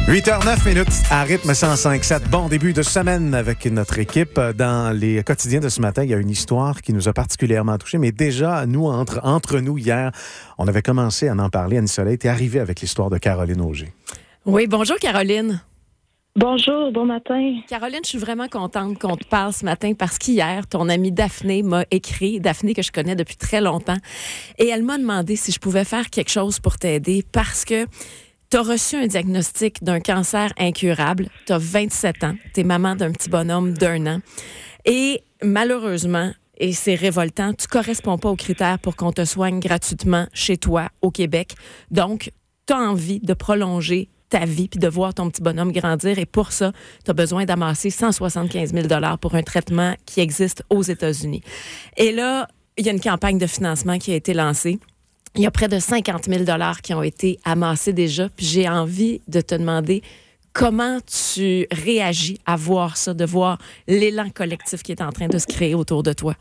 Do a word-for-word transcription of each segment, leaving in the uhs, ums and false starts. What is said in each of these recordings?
huit heures neuf minutes à rythme cent cinq sept. Bon début de semaine avec notre équipe. Dans les quotidiens de ce matin, il y a une histoire qui nous a particulièrement touchés. Mais déjà, nous, entre, entre nous, hier, on avait commencé à en parler. Annie Soleil était arrivée avec l'histoire de Caroline Auger. Oui, bonjour Caroline. Bonjour, bon matin. Caroline, je suis vraiment contente qu'on te parle ce matin parce qu'hier, ton amie Daphné m'a écrit, Daphné que je connais depuis très longtemps, et elle m'a demandé si je pouvais faire quelque chose pour t'aider parce que tu as reçu un diagnostic d'un cancer incurable, tu as vingt-sept ans, tu es maman d'un petit bonhomme d'un an, et malheureusement, et c'est révoltant, tu ne corresponds pas aux critères pour qu'on te soigne gratuitement chez toi au Québec. Donc, tu as envie de prolonger ta vie puis de voir ton petit bonhomme grandir. Et pour ça, tu as besoin d'amasser cent soixante-quinze mille dollars pour un traitement qui existe aux États-Unis. Et là, il y a une campagne de financement qui a été lancée. Il y a près de cinquante mille dollars qui ont été amassés déjà. Puis j'ai envie de te demander comment tu réagis à voir ça, de voir l'élan collectif qui est en train de se créer autour de toi.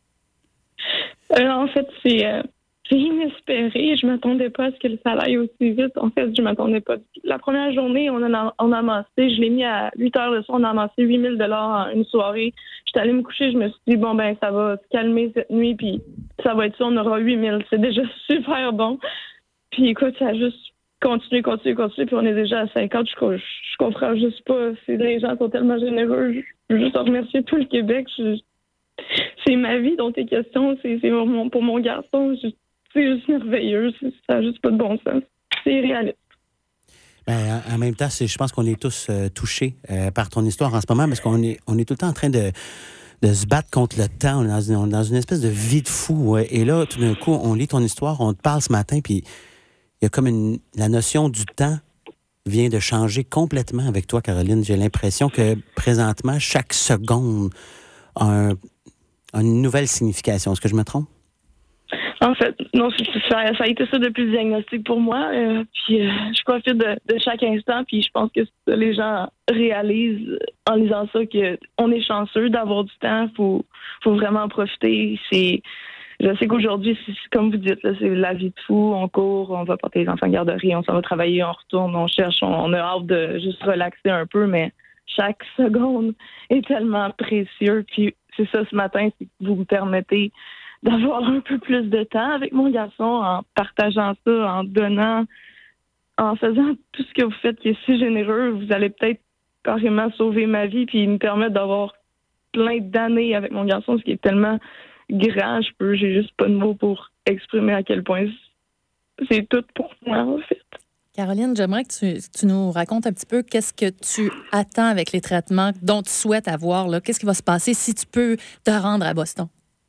Euh, en fait, c'est... Euh... C'est inespéré. Je m'attendais pas à ce que ça aille aussi vite. En fait, je m'attendais pas. La première journée, on a, on a amassé, je l'ai mis à huit heures le soir, on a amassé huit mille dollars en une soirée. J'étais allée me coucher, je me suis dit, bon, ben, ça va se calmer cette nuit, puis ça va être ça, on aura huit mille. C'est déjà super bon. Puis écoute, ça a juste continué, continué, continué, puis on est déjà à cinquante. Je, je, je comprends juste pas. C'est, les gens sont tellement généreux. Je veux juste remercier tout le Québec. Je, c'est ma vie dont il est question. C'est, c'est mon, pour mon garçon. Je, C'est juste merveilleux. Ça n'a juste pas de bon sens. C'est réaliste. Ben, en même temps, c'est, je pense qu'on est tous euh, touchés euh, par ton histoire en ce moment parce qu'on est, on est tout le temps en train de, de se battre contre le temps. On est dans une, on est dans une espèce de vie de fou. Ouais. Et là, tout d'un coup, on lit ton histoire, on te parle ce matin, puis il y a comme une, la notion du temps vient de changer complètement avec toi, Caroline. J'ai l'impression que présentement, chaque seconde a, un, a une nouvelle signification. Est-ce que je me trompe? En fait, non, ça, ça a été ça depuis le diagnostic pour moi. Euh, puis euh, je profite de, de chaque instant. Puis je pense que les gens réalisent en lisant ça qu'on est chanceux d'avoir du temps. Il faut, faut vraiment en profiter. C'est, je sais qu'aujourd'hui, c'est, comme vous dites, là, c'est la vie de fou. On court, on va porter les enfants en garderie, on s'en va travailler, on retourne, on cherche, on, on a hâte de juste relaxer un peu. Mais chaque seconde est tellement précieux. Puis c'est ça ce matin, c'est que vous me permettez d'avoir un peu plus de temps avec mon garçon en partageant ça, en donnant, en faisant tout ce que vous faites qui est si généreux. Vous allez peut-être carrément sauver ma vie puis me permettre d'avoir plein d'années avec mon garçon, ce qui est tellement grand. Je peux, j'ai juste pas de mots pour exprimer à quel point c'est tout pour moi, en fait. Caroline, j'aimerais que tu, tu nous racontes un petit peu qu'est-ce que tu attends avec les traitements dont tu souhaites avoir, là. Qu'est-ce qui va se passer si tu peux te rendre à Boston?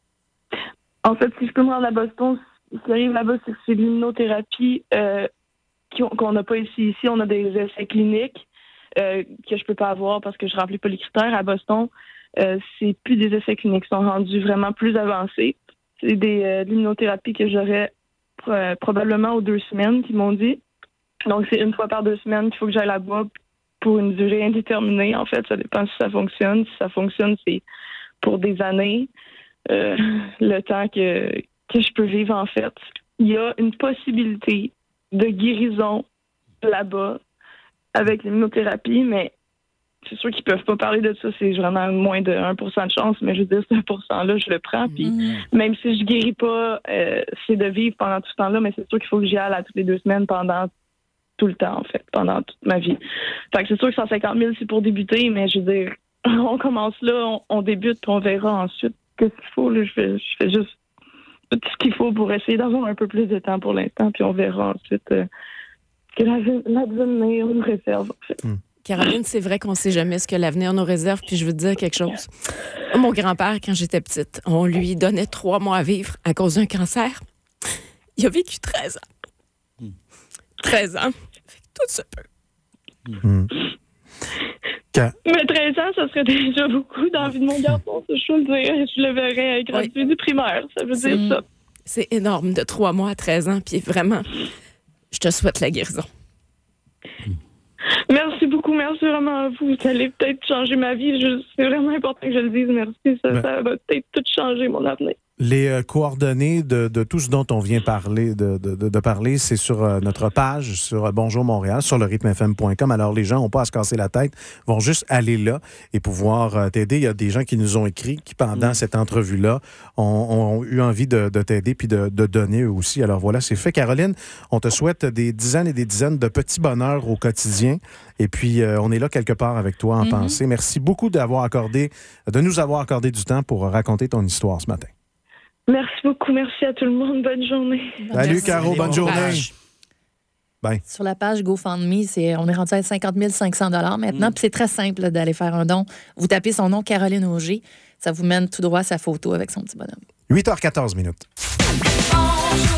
En fait, si je peux me rendre à Boston, ce qui arrive là-bas, c'est que c'est l'immunothérapie euh, qu'on n'a pas ici. Ici, on a des essais cliniques euh, que je peux pas avoir parce que je remplis pas les critères. À Boston, euh, c'est plus des essais cliniques, ils sont rendus vraiment plus avancés. C'est des euh, l'immunothérapie que j'aurais euh, probablement aux deux semaines, qu'ils m'ont dit. Donc, c'est une fois par deux semaines qu'il faut que j'aille là-bas pour une durée indéterminée. En fait, ça dépend si ça fonctionne. Si ça fonctionne, c'est pour des années. Euh, le temps que, que je peux vivre, en fait. Il y a une possibilité de guérison là-bas avec l'immunothérapie, mais c'est sûr qu'ils peuvent pas parler de ça. C'est vraiment moins de un pour cent de chance, mais je veux dire, ce un pour cent-là, je le prends. Puis mmh. même si je guéris pas, euh, c'est de vivre pendant tout ce temps-là, mais c'est sûr qu'il faut que j'y aille à toutes les deux semaines pendant tout le temps, en fait, pendant toute ma vie. Fait que c'est sûr que cent cinquante mille, c'est pour débuter, mais je veux dire, on commence là, on, on débute, puis on verra ensuite qu'est-ce qu'il faut. Là, je fais, je fais juste tout ce qu'il faut pour essayer d'avoir un peu plus de temps pour l'instant, puis on verra ensuite euh, que l'avenir nous réserve, en fait. Mm. Caroline, c'est vrai qu'on ne sait jamais ce que l'avenir nous réserve, puis je veux te dire quelque chose. Mon grand-père, quand j'étais petite, on lui donnait trois mois à vivre à cause d'un cancer. Il a vécu treize ans. Mm. treize ans. Tout se peut. Mm. Mais treize ans, ça serait déjà beaucoup dans la vie de mon garçon, ça, je peux le dire. Je le verrais gratuit oui. du primaire, ça veut c'est, dire ça. C'est énorme, de trois mois à treize ans, puis vraiment, je te souhaite la guérison. Merci beaucoup, merci vraiment à vous. Vous allez peut-être changer ma vie. Je, c'est vraiment important que je le dise, merci. Ça, ben, ça va peut-être tout changer mon avenir. Les euh, coordonnées de, de tout ce dont on vient parler, de, de, de parler, c'est sur euh, notre page, sur euh, Bonjour Montréal, sur le rythme f m point com. Alors, les gens n'ont pas à se casser la tête, vont juste aller là et pouvoir euh, t'aider. Il y a des gens qui nous ont écrit, qui, pendant mmh. cette entrevue-là, ont, ont eu envie de, de t'aider puis de, de donner eux aussi. Alors, voilà, c'est fait. Caroline, on te souhaite des dizaines et des dizaines de petits bonheurs au quotidien. Et puis, euh, on est là quelque part avec toi en mmh. pensée. Merci beaucoup d'avoir accordé, de nous avoir accordé du temps pour raconter ton histoire ce matin. Merci beaucoup. Merci à tout le monde. Bonne journée. Salut, Caro. Bonne journée. Bye. Sur la page GoFundMe, c'est, on est rendu à cinquante mille cinq cents dollars maintenant. Mm. Puis c'est très simple là, d'aller faire un don. Vous tapez son nom, Caroline Auger. Ça vous mène tout droit à sa photo avec son petit bonhomme. huit heures quatorze minutes.